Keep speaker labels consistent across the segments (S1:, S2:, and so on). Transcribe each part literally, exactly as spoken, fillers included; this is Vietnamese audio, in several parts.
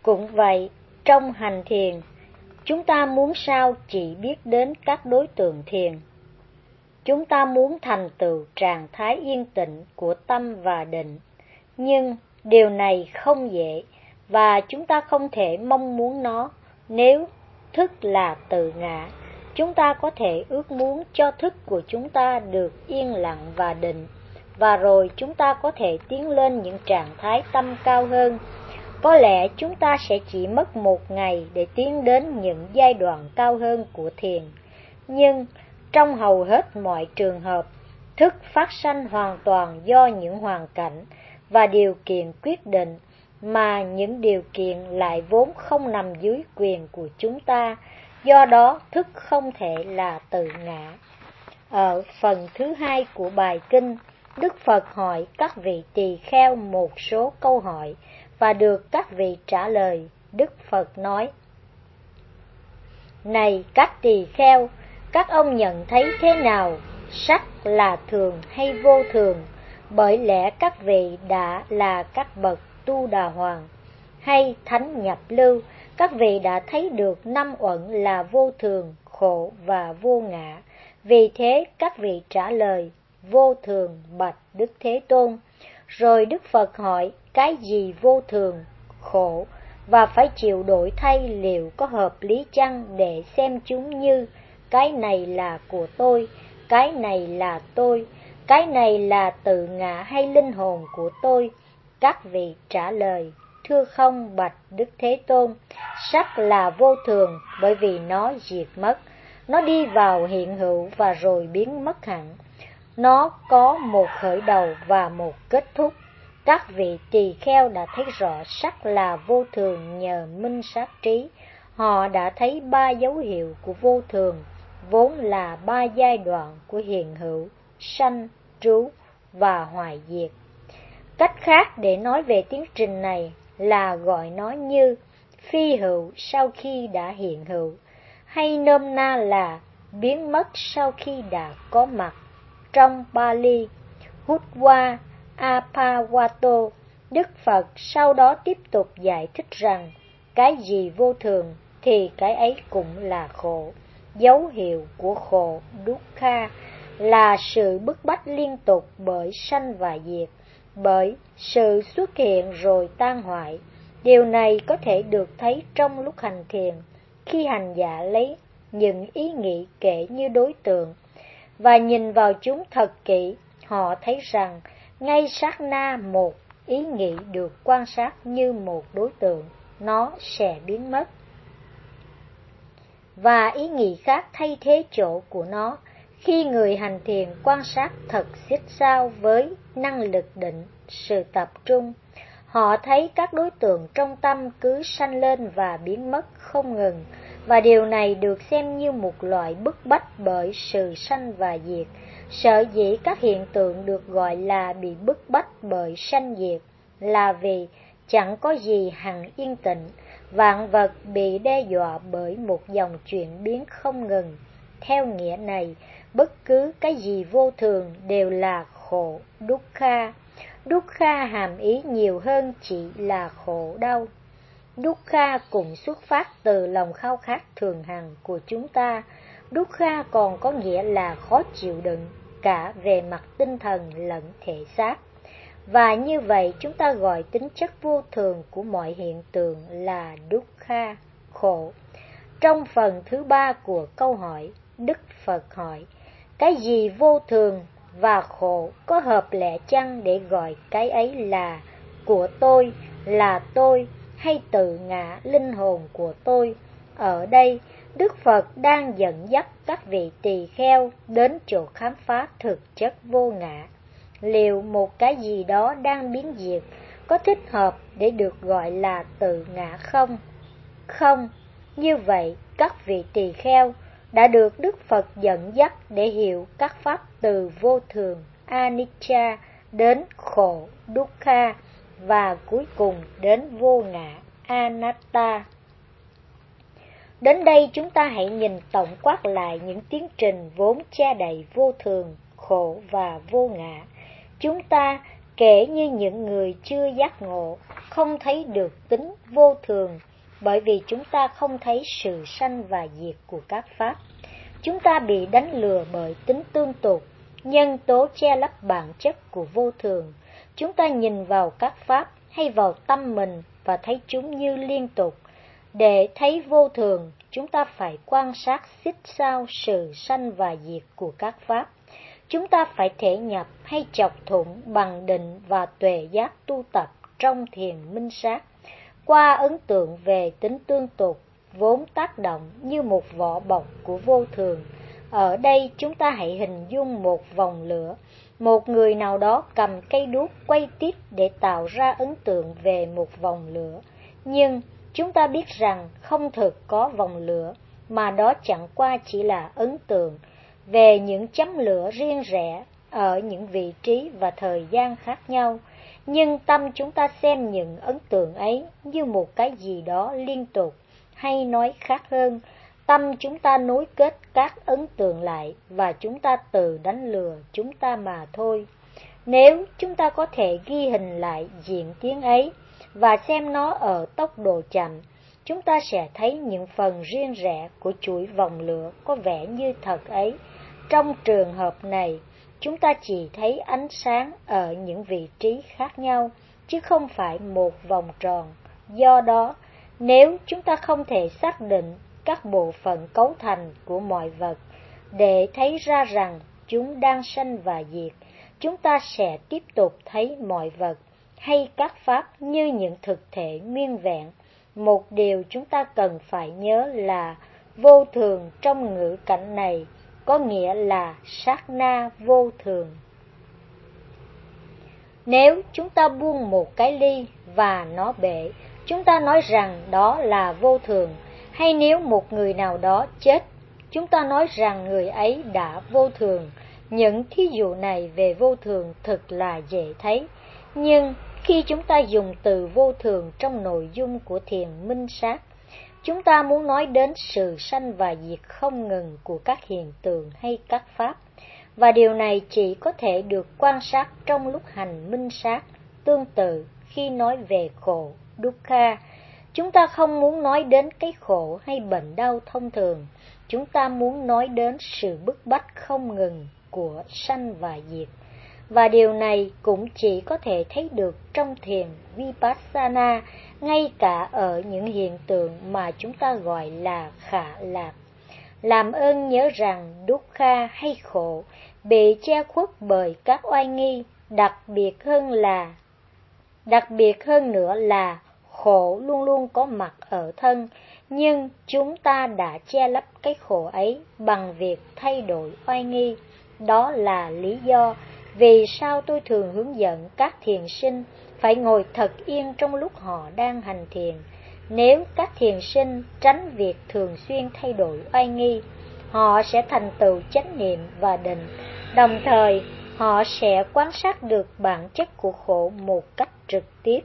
S1: Cũng vậy, trong hành thiền, chúng ta muốn sao chỉ biết đến các đối tượng thiền. Chúng ta muốn thành tựu trạng thái yên tĩnh của tâm và định, nhưng điều này không dễ và chúng ta không thể mong muốn nó. Nếu thức là tự ngã, chúng ta có thể ước muốn cho thức của chúng ta được yên lặng và định, và rồi chúng ta có thể tiến lên những trạng thái tâm cao hơn. Có lẽ chúng ta sẽ chỉ mất một ngày để tiến đến những giai đoạn cao hơn của thiền, nhưng trong hầu hết mọi trường hợp, thức phát sanh hoàn toàn do những hoàn cảnh và điều kiện quyết định, mà những điều kiện lại vốn không nằm dưới quyền của chúng ta. Do đó, thức không thể là tự ngã. Ở phần thứ hai của bài kinh, Đức Phật hỏi các vị tỳ kheo một số câu hỏi và được các vị trả lời. Đức Phật nói: Này các tỳ kheo, các ông nhận thấy thế nào? Sắc là thường hay vô thường? Bởi lẽ các vị đã là các bậc Tu Đà Hoàng hay Thánh Nhập Lưu, các vị đã thấy được năm uẩn là vô thường, khổ và vô ngã. Vì thế các vị trả lời: Vô thường, bạch Đức Thế Tôn. Rồi Đức Phật hỏi: Cái gì vô thường, khổ và phải chịu đổi thay, liệu có hợp lý chăng để xem chúng như cái này là của tôi, cái này là tôi, cái này là tự ngã hay linh hồn của tôi? Các vị trả lời: Thưa không, bạch Đức Thế Tôn, sắc là vô thường bởi vì nó diệt mất, nó đi vào hiện hữu và rồi biến mất hẳn. Nó có một khởi đầu và một kết thúc. Các vị tỳ kheo đã thấy rõ sắc là vô thường nhờ minh sát trí. Họ đã thấy ba dấu hiệu của vô thường, vốn là ba giai đoạn của hiện hữu, sanh, trú và hoại diệt. Cách khác để nói về tiến trình này là gọi nó như phi hữu sau khi đã hiện hữu, hay nôm na là biến mất sau khi đã có mặt. Trong Pali Hudwa Apawato, Đức Phật sau đó tiếp tục giải thích rằng cái gì vô thường thì cái ấy cũng là khổ. Dấu hiệu của khổ dukkha là sự bức bách liên tục bởi sanh và diệt, bởi sự xuất hiện rồi tan hoại. Điều này có thể được thấy trong lúc hành thiền, khi hành giả lấy những ý nghĩ kể như đối tượng và nhìn vào chúng thật kỹ, họ thấy rằng ngay sát na một ý nghĩ được quan sát như một đối tượng, nó sẽ biến mất, và ý nghĩ khác thay thế chỗ của nó. Khi người hành thiền quan sát thật xích sao với năng lực định, sự tập trung, họ thấy các đối tượng trong tâm cứ sanh lên và biến mất không ngừng, và điều này được xem như một loại bức bách bởi sự sanh và diệt. Sở dĩ các hiện tượng được gọi là bị bức bách bởi sanh diệt là vì chẳng có gì hằng yên tĩnh, vạn vật bị đe dọa bởi một dòng chuyển biến không ngừng. Theo nghĩa này, bất cứ cái gì vô thường đều là khổ, dukkha. Dukkha hàm ý nhiều hơn chỉ là khổ đau. Dukkha cũng xuất phát từ lòng khao khát thường hằng của chúng ta. Dukkha còn có nghĩa là khó chịu đựng, cả về mặt tinh thần lẫn thể xác. Và như vậy chúng ta gọi tính chất vô thường của mọi hiện tượng là dukkha, khổ. Trong phần thứ ba của câu hỏi, Đức Phật hỏi: Cái gì vô thường và khổ có hợp lẽ chăng để gọi cái ấy là của tôi, là tôi, hay tự ngã, linh hồn của tôi? Ở đây, Đức Phật đang dẫn dắt các vị tỳ kheo đến chỗ khám phá thực chất vô ngã. Liệu một cái gì đó đang biến diệt có thích hợp để được gọi là tự ngã không? Không. Như vậy, các vị tỳ kheo đã được Đức Phật dẫn dắt để hiểu các pháp từ vô thường, anicca, đến khổ, dukkha, và cuối cùng đến vô ngã, anatta. Đến đây chúng ta hãy nhìn tổng quát lại những tiến trình vốn che đậy vô thường, khổ và vô ngã. Chúng ta kể như những người chưa giác ngộ, không thấy được tính vô thường, bởi vì chúng ta không thấy sự sanh và diệt của các pháp. Chúng ta bị đánh lừa bởi tính tương tục, nhân tố che lấp bản chất của vô thường. Chúng ta nhìn vào các pháp hay vào tâm mình và thấy chúng như liên tục. Để thấy vô thường, chúng ta phải quan sát xích sao sự sanh và diệt của các pháp. Chúng ta phải thể nhập hay chọc thủng bằng định và tuệ giác tu tập trong thiền minh sát, qua ấn tượng về tính tương tục, vốn tác động như một vỏ bọc của vô thường. Ở đây chúng ta hãy hình dung một vòng lửa, một người nào đó cầm cây đuốc quay tiếp để tạo ra ấn tượng về một vòng lửa. Nhưng chúng ta biết rằng không thực có vòng lửa, mà đó chẳng qua chỉ là ấn tượng về những chấm lửa riêng rẽ ở những vị trí và thời gian khác nhau. Nhưng tâm chúng ta xem những ấn tượng ấy như một cái gì đó liên tục, hay nói khác hơn, tâm chúng ta nối kết các ấn tượng lại và chúng ta tự đánh lừa chúng ta mà thôi. Nếu chúng ta có thể ghi hình lại diễn tiến ấy và xem nó ở tốc độ chậm, chúng ta sẽ thấy những phần riêng rẽ của chuỗi vòng lửa có vẻ như thật ấy. Trong trường hợp này, chúng ta chỉ thấy ánh sáng ở những vị trí khác nhau, chứ không phải một vòng tròn. Do đó, nếu chúng ta không thể xác định các bộ phận cấu thành của mọi vật để thấy ra rằng chúng đang sanh và diệt, chúng ta sẽ tiếp tục thấy mọi vật hay các pháp như những thực thể nguyên vẹn. Một điều chúng ta cần phải nhớ là vô thường trong ngữ cảnh này có nghĩa là sát na vô thường. Nếu chúng ta buông một cái ly và nó bể, chúng ta nói rằng đó là vô thường. Hay nếu một người nào đó chết, chúng ta nói rằng người ấy đã vô thường. Những thí dụ này về vô thường thực là dễ thấy. Nhưng khi chúng ta dùng từ vô thường trong nội dung của thiền minh sát, chúng ta muốn nói đến sự sanh và diệt không ngừng của các hiện tượng hay các pháp. Và điều này chỉ có thể được quan sát trong lúc hành minh sát. Tương tự, khi nói về khổ, dukkha, chúng ta không muốn nói đến cái khổ hay bệnh đau thông thường. Chúng ta muốn nói đến sự bức bách không ngừng của sanh và diệt. Và điều này cũng chỉ có thể thấy được trong thiền Vipassana, ngay cả ở những hiện tượng mà chúng ta gọi là khả lạc. Làm ơn nhớ rằng dukkha hay khổ bị che khuất bởi các oai nghi, đặc biệt hơn là đặc biệt hơn nữa là khổ luôn luôn có mặt ở thân, nhưng chúng ta đã che lấp cái khổ ấy bằng việc thay đổi oai nghi. Đó là lý do vì sao tôi thường hướng dẫn các thiền sinh phải ngồi thật yên trong lúc họ đang hành thiền. Nếu các thiền sinh tránh việc thường xuyên thay đổi oai nghi, họ sẽ thành tựu chánh niệm và định, đồng thời họ sẽ quan sát được bản chất của khổ một cách trực tiếp.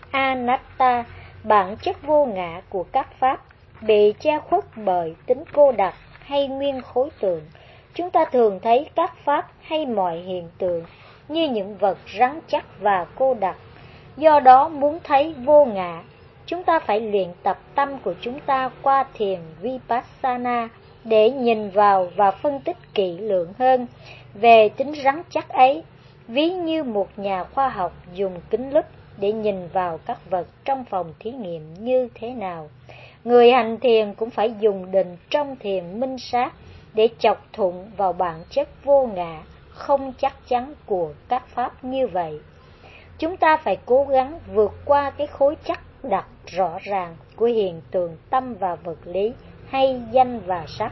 S1: Anatta, bản chất vô ngã của các pháp, bị che khuất bởi tính cô đặc hay nguyên khối tượng. Chúng ta thường thấy các pháp hay mọi hiện tượng như những vật rắn chắc và cô đặc. Do đó, muốn thấy vô ngã, chúng ta phải luyện tập tâm của chúng ta qua thiền Vipassana để nhìn vào và phân tích kỹ lưỡng hơn về tính rắn chắc ấy, ví như một nhà khoa học dùng kính lúp để nhìn vào các vật trong phòng thí nghiệm như thế nào. Người hành thiền cũng phải dùng định trong thiền minh sát để chọc thủng vào bản chất vô ngã, không chắc chắn của các pháp như vậy. Chúng ta phải cố gắng vượt qua cái khối chắc đặc rõ ràng của hiện tượng tâm và vật lý hay danh và sắc.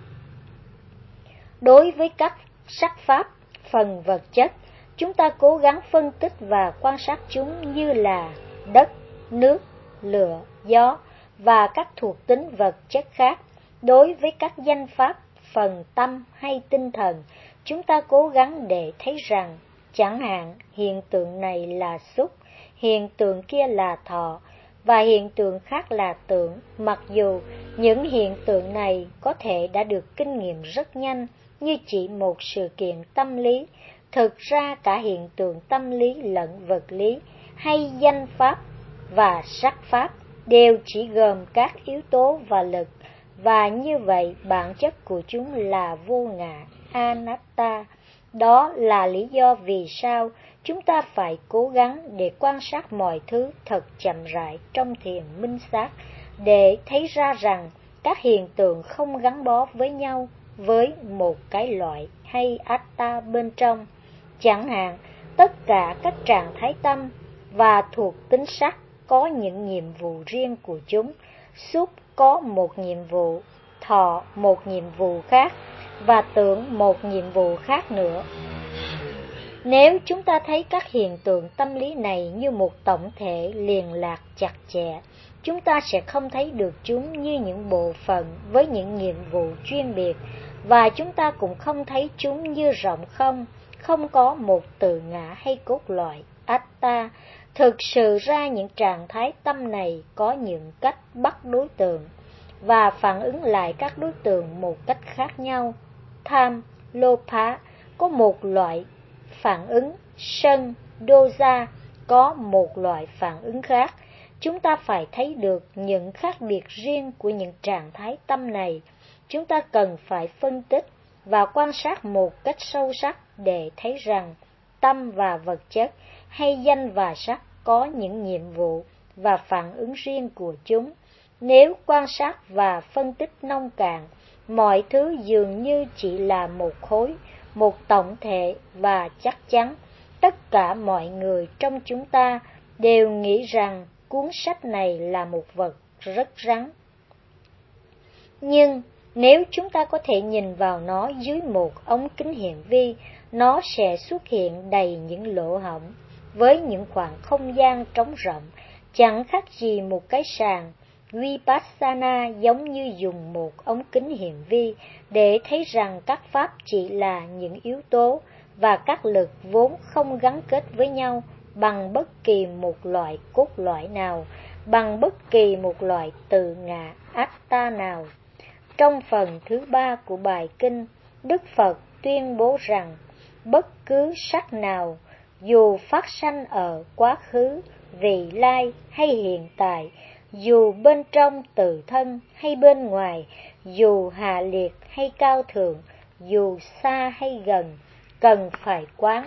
S1: Đối với các sắc pháp, phần vật chất, chúng ta cố gắng phân tích và quan sát chúng như là đất, nước, lửa, gió và các thuộc tính vật chất khác. Đối với các danh pháp, phần tâm hay tinh thần, chúng ta cố gắng để thấy rằng, chẳng hạn hiện tượng này là xúc, hiện tượng kia là thọ, và hiện tượng khác là tưởng, mặc dù những hiện tượng này có thể đã được kinh nghiệm rất nhanh như chỉ một sự kiện tâm lý. Thực ra cả hiện tượng tâm lý lẫn vật lý hay danh pháp và sắc pháp đều chỉ gồm các yếu tố và lực, và như vậy bản chất của chúng là vô ngã, anatta. Đó là lý do vì sao chúng ta phải cố gắng để quan sát mọi thứ thật chậm rãi trong thiền minh sát, để thấy ra rằng các hiện tượng không gắn bó với nhau với một cái loại hay atta bên trong. Chẳng hạn, tất cả các trạng thái tâm và thuộc tính sắc có những nhiệm vụ riêng của chúng, xúc có một nhiệm vụ, thọ một nhiệm vụ khác, và tưởng một nhiệm vụ khác nữa. Nếu chúng ta thấy các hiện tượng tâm lý này như một tổng thể liền lạc chặt chẽ, chúng ta sẽ không thấy được chúng như những bộ phận với những nhiệm vụ chuyên biệt, và chúng ta cũng không thấy chúng như rộng không, không có một tự ngã hay cốt lõi, atta. Thực sự ra những trạng thái tâm này có những cách bắt đối tượng và phản ứng lại các đối tượng một cách khác nhau. Tham, lopha có một loại phản ứng, sân, dosa có một loại phản ứng khác. Chúng ta phải thấy được những khác biệt riêng của những trạng thái tâm này. Chúng ta cần phải phân tích và quan sát một cách sâu sắc để thấy rằng tâm và vật chất hay danh và sắc có những nhiệm vụ và phản ứng riêng của chúng. Nếu quan sát và phân tích nông cạn, mọi thứ dường như chỉ là một khối, một tổng thể, và chắc chắn tất cả mọi người trong chúng ta đều nghĩ rằng cuốn sách này là một vật rất rắn. Nhưng nếu chúng ta có thể nhìn vào nó dưới một ống kính hiển vi, nó sẽ xuất hiện đầy những lỗ hổng, với những khoảng không gian trống rỗng, chẳng khác gì một cái sàn. Vipassana giống như dùng một ống kính hiển vi để thấy rằng các pháp chỉ là những yếu tố và các lực vốn không gắn kết với nhau bằng bất kỳ một loại cốt lõi nào, bằng bất kỳ một loại tự ngã atta nào. Trong phần thứ ba của bài kinh, Đức Phật tuyên bố rằng bất cứ sắc nào, dù phát sanh ở quá khứ, vị lai hay hiện tại, dù bên trong tự thân hay bên ngoài, dù hạ liệt hay cao thượng, dù xa hay gần, cần phải quán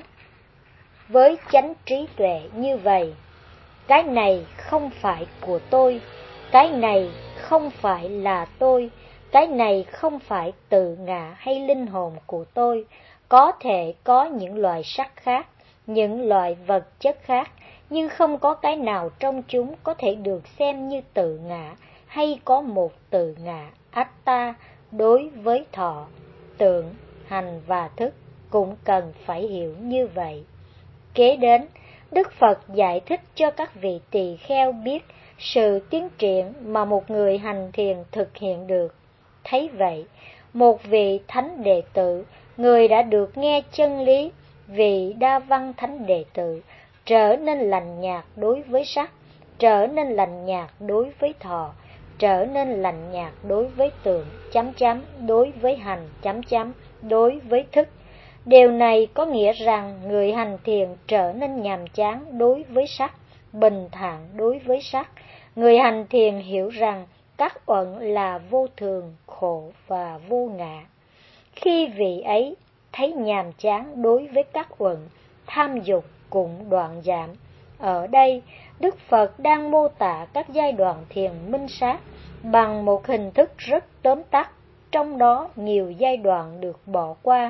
S1: với chánh trí tuệ như vậy. Cái này không phải của tôi, cái này không phải là tôi, cái này không phải tự ngã hay linh hồn của tôi. Có thể có những loại sắc khác, những loại vật chất khác, nhưng không có cái nào trong chúng có thể được xem như tự ngã hay có một tự ngã atta. Đối với thọ, tưởng, hành và thức cũng cần phải hiểu như vậy. Kế đến, Đức Phật giải thích cho các vị tỳ kheo biết sự tiến triển mà một người hành thiền thực hiện được. Thấy vậy, một vị thánh đệ tử, người đã được nghe chân lý, vị đa văn thánh đệ tử, trở nên lạnh nhạt đối với sắc, trở nên lạnh nhạt đối với thọ, trở nên lạnh nhạt đối với tưởng, chấm chấm, đối với hành, chấm chấm, đối với thức. Điều này có nghĩa rằng người hành thiền trở nên nhàm chán đối với sắc, bình thản đối với sắc. Người hành thiền hiểu rằng các uẩn là vô thường, khổ và vô ngã. Khi vị ấy thấy nhàm chán đối với các uẩn, tham dục cũng đoạn giảm. Ở đây, Đức Phật đang mô tả các giai đoạn thiền minh sát bằng một hình thức rất tóm tắt, trong đó nhiều giai đoạn được bỏ qua.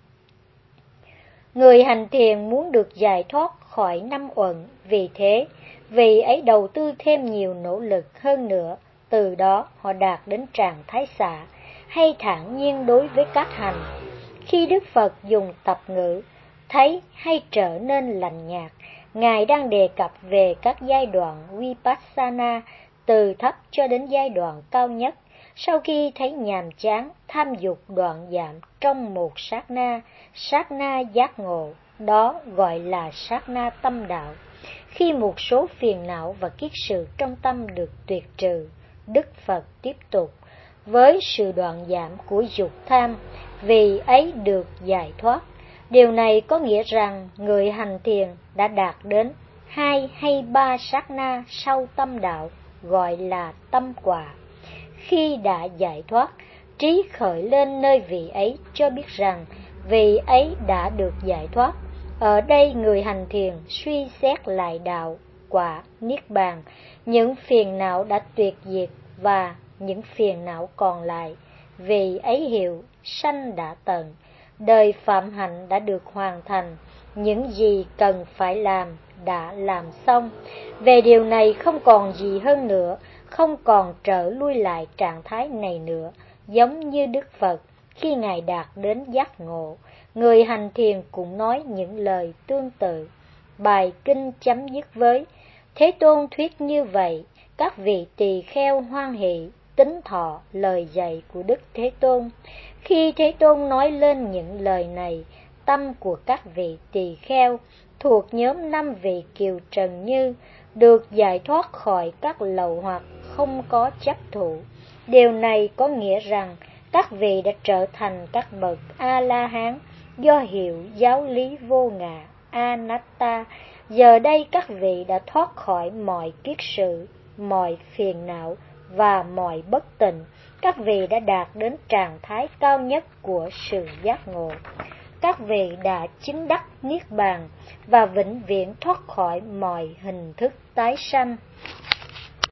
S1: Người hành thiền muốn được giải thoát khỏi năm uẩn, vì thế, vị ấy đầu tư thêm nhiều nỗ lực hơn nữa, từ đó họ đạt đến trạng thái xả, hay thản nhiên đối với các hành. Khi Đức Phật dùng tập ngữ thấy hay trở nên lạnh nhạt, Ngài đang đề cập về các giai đoạn Vipassana từ thấp cho đến giai đoạn cao nhất. Sau khi thấy nhàm chán, tham dục đoạn giảm trong một sát na, sát na giác ngộ, đó gọi là sát na tâm đạo. Khi một số phiền não và kiết sự trong tâm được tuyệt trừ, Đức Phật tiếp tục, với sự đoạn giảm của dục tham, vì ấy được giải thoát. Điều này có nghĩa rằng người hành thiền đã đạt đến hai hay ba sát na sau tâm đạo, gọi là tâm quả. Khi đã giải thoát, trí khởi lên nơi vị ấy cho biết rằng vị ấy đã được giải thoát. Ở đây người hành thiền suy xét lại đạo, quả, niết bàn, những phiền não đã tuyệt diệt và những phiền não còn lại. Vì ấy hiểu sanh đã tận, đời phạm hạnh đã được hoàn thành, những gì cần phải làm đã làm xong. Về điều này không còn gì hơn nữa, không còn trở lui lại trạng thái này nữa. Giống như Đức Phật khi Ngài đạt đến giác ngộ, người hành thiền cũng nói những lời tương tự. Bài kinh chấm dứt với: Thế Tôn thuyết như vậy, các vị tỳ kheo hoan hỷ tín thọ lời dạy của Đức Thế Tôn. Khi Thế Tôn nói lên những lời này, tâm của các vị tỳ kheo thuộc nhóm năm vị kiều trần như được giải thoát khỏi các lậu hoặc, không có chấp thụ. Điều này có nghĩa rằng các vị đã trở thành các bậc A-la-hán do hiểu giáo lý vô ngã Anatta. Giờ đây các vị đã thoát khỏi mọi kiết sự, mọi phiền não và mọi bất tịnh. Các vị đã đạt đến trạng thái cao nhất của sự giác ngộ. Các vị đã chứng đắc niết bàn và vĩnh viễn thoát khỏi mọi hình thức tái sanh.